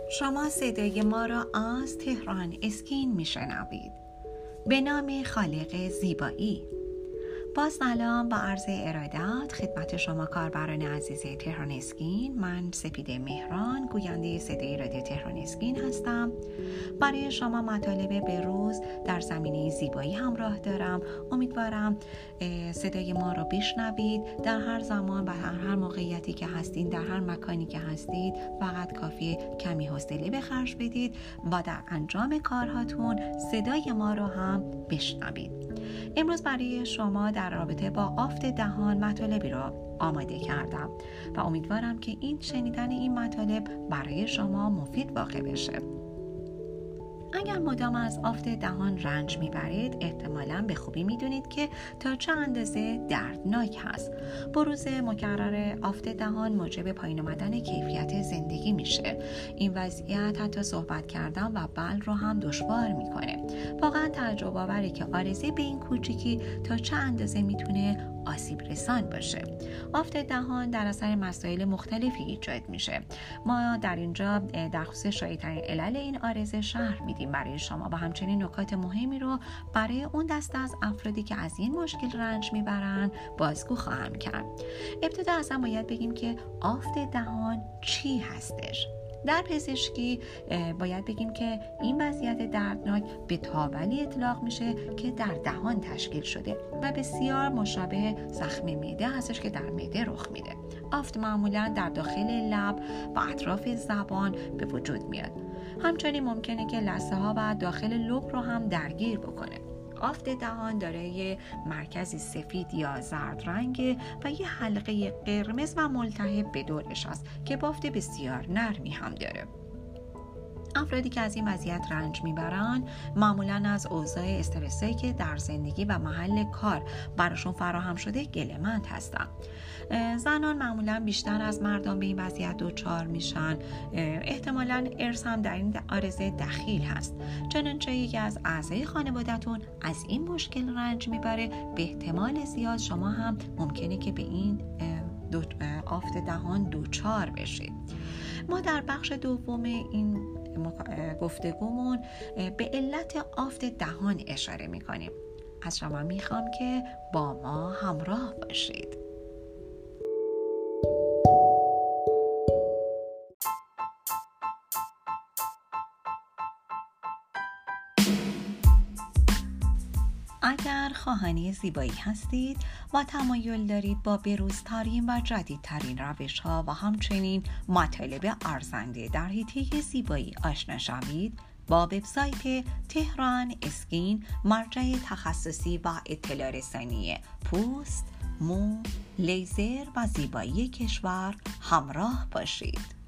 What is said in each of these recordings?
شما صدای ما را از تهران اسکین میشنوید. به نام خالق زیبایی. با سلام و عرض ارادت خدمت شما کاربران عزیز تهران اسکین. من سپیده مهران، گوینده صدای رادیو تهران اسکین هستم. برای شما مطالب بروز در زمینه زیبایی همراه دارم. امیدوارم صدای ما رو بشنوید. در هر زمان و هر موقعیتی که هستید، در هر مکانی که هستید، فقط کافیه کمی حوصله به خرج بدید و در انجام کارهاتون صدای ما رو هم بشنوید. امروز برای شما در رابطه با آفت دهان مطالبی را آماده کردم و امیدوارم که شنیدن این مطالب برای شما مفید واقع بشه. اگر مدام از آفت دهان رنج میبرید، احتمالاً به خوبی میدونید که تا چه اندازه دردناک هست. بروز مکرر آفت دهان موجب پایین آمدن کیفیت زندگی میشه. این وضعیت حتی صحبت کردن و بلع رو هم دشوار میکنه. واقعا تعجب آوره که عارضه به این کوچیکی تا چه اندازه میتونه آسیب رسان باشه. آفت دهان در اثر مسائل مختلفی ایجاد میشه. ما در اینجا در خصوص شایع‌ترین علل این عارضه شرح میدیم برای شما و همچنین نکات مهمی رو برای اون دسته از افرادی که از این مشکل رنج میبرن بازگو خواهم کرد. ابتدا اصلا باید بگیم که آفت دهان چی هستش. در پزشکی باید بگیم که این وضعیت دردناک به تاولی اطلاق میشه که در دهان تشکیل شده و بسیار مشابه زخم معده هستش که در معده رخ میده. آفت معمولا در داخل لب و اطراف زبان به وجود میاد. همچنین ممکنه که لثه ها و داخل لب رو هم درگیر بکنه. آفت دهان دارای مرکزی سفید یا زرد رنگ و یه حلقه قرمز و ملتهب به دورش است که بافت بسیار نرمی هم داره. افرادی که از این وضعیت رنج میبرن معمولاً از اوضاع استرسی که در زندگی و محل کار براشون فراهم شده گله‌مند هستن. زنان معمولاً بیشتر از مردان به این وضعیت دچار میشن. احتمالاً ارث هم در این عارضه دخیل هست. چنانچه یکی از اعضای خانواده‌تون از این مشکل رنج میبره، به احتمال زیاد شما هم ممکنه که به این آفت دهان دچار بشید. ما در بخش دوم این گفتگومون به علت آفت دهان اشاره میکنیم. از شما میخوام که با ما همراه باشید. اگر خواهان زیبایی هستید و تمایل دارید با بروزترین و جدیدترین روش‌ها و همچنین مطالب ارزنده در حیطه زیبایی آشنا شوید، با وبسایت تهران اسکین، مرجع تخصصی و اطلاع رسانی پوست، مو، لیزر و زیبایی کشور همراه باشید.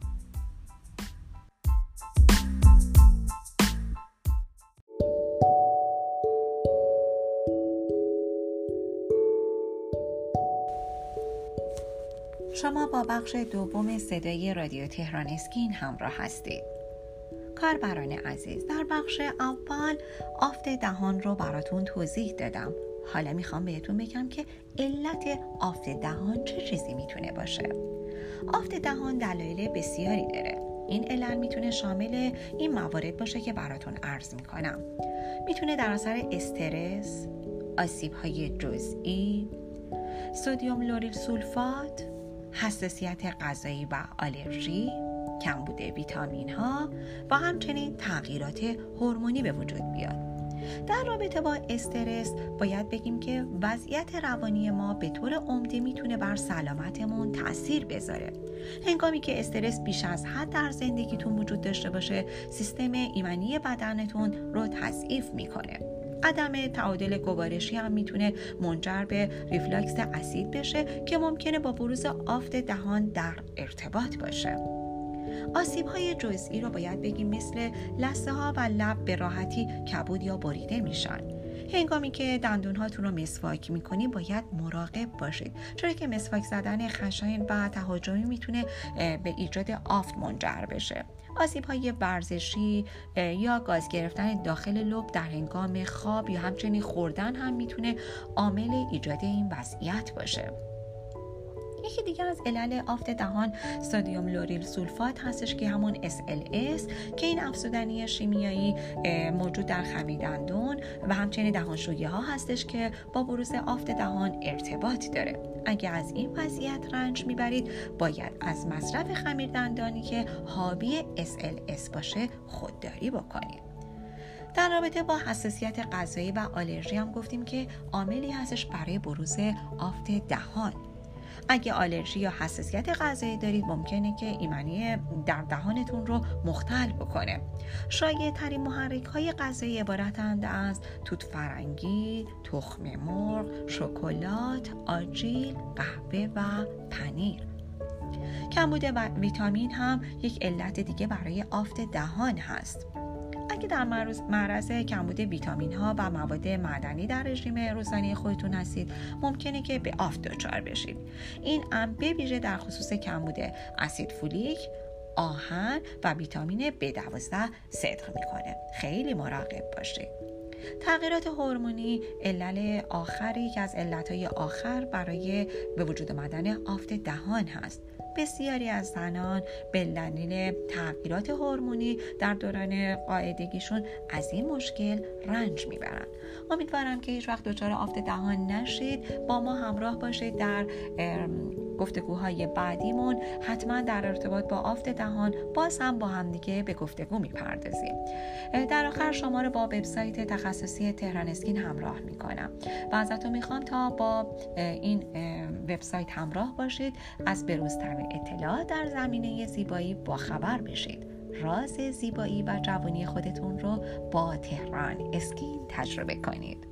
شما با بخش دوم صدای رادیو تهران اسکین همراه هستید. کاربران عزیز، در بخش اول آفت دهان رو براتون توضیح دادم. حالا میخوام بهتون بگم که علت آفت دهان چه چیزی میتونه باشه. آفت دهان دلایل بسیاری داره. این علل میتونه شامل این موارد باشه که براتون عرض میکنم. میتونه در اثر استرس، آسیب‌های جزئی، سدیم لوریل سولفات، حساسیت غذایی و آلرژی، کمبود ویتامین ها و همچنین تغییرات هورمونی به وجود بیاد. در رابطه با استرس باید بگیم که وضعیت روانی ما به طور عمده میتونه بر سلامتمون تأثیر بذاره. هنگامی که استرس بیش از حد در زندگیتون وجود داشته باشه، سیستم ایمنی بدنتون رو تضعیف میکنه. عدم تعادل گوارشی هم میتونه منجر به ریفلاکس اسید بشه که ممکنه با بروز آفت دهان در ارتباط باشه. آسیب‌های جزئی رو باید بگیم مثل لثه ها و لب به راحتی کبود یا بریده میشن. هنگامی که دندون‌هاتون رو مسواک می‌کنید باید مراقب باشید، چون که مسواک زدن خشن و تهاجمی میتونه به ایجاد آفت منجر بشه. آسیب‌های ورزشی یا گاز گرفتن داخل لب در هنگام خواب یا همچنین خوردن هم میتونه عامل ایجاد این وضعیت باشه. یکی دیگه از علل آفت دهان سدیم لوریل سولفات هستش که همون SLS که این افزودنی شیمیایی موجود در خمیر دندون و همچنین دهانشویی ها هستش که با بروز آفت دهان ارتباط داره. اگه از این وضعیت رنج میبرید باید از مصرف خمیر دندانی که حاوی SLS باشه خودداری بکنید. در رابطه با حساسیت غذایی و آلرژی هم گفتیم که عاملی هستش برای بروز آفت دهان. اگه آلرژی یا حساسیت غذایی دارید ممکنه که ایمنی در دهانتون رو مختل بکنه. شایع ترین محرک های غذایی عبارتند از توت فرنگی، تخم مرغ، شکلات، آجیل، قهوه و پنیر. کمبود ویتامین هم یک علت دیگه برای آفت دهان هست. اگه در معرض کمبود ویتامین ها و مواد معدنی در رژیم روزانه خودتون هستید ممکنه که به آفت دچار بشید. این به ویژه در خصوص کمبود اسید فولیک، آهن و ویتامین B12 صدق میکنه. خیلی مراقب باشید. تغییرات هورمونی علل آخری که از علتهای آخر برای به وجود آمدن آفت دهان هست. بسیاری از زنان به دلیل تغییرات هورمونی در دوران قاعدگیشون از این مشکل رنج میبرن. امیدوارم که هیچ وقت دچار آفت دهان نشید. با ما همراه باشید در گفتگوهای بعدیمون. حتما در ارتباط با آفت دهان باز هم با هم دیگه به گفتگو میپردازیم. در آخر شما رو با وبسایت تخصصی تهران اسکین همراه میکنم و ازتون میخوام تا با این وبسایت همراه باشید، از بروزترین اطلاعات در زمینه زیبایی با خبر بشید. راز زیبایی و جوانی خودتون رو با تهران اسکین تجربه کنید.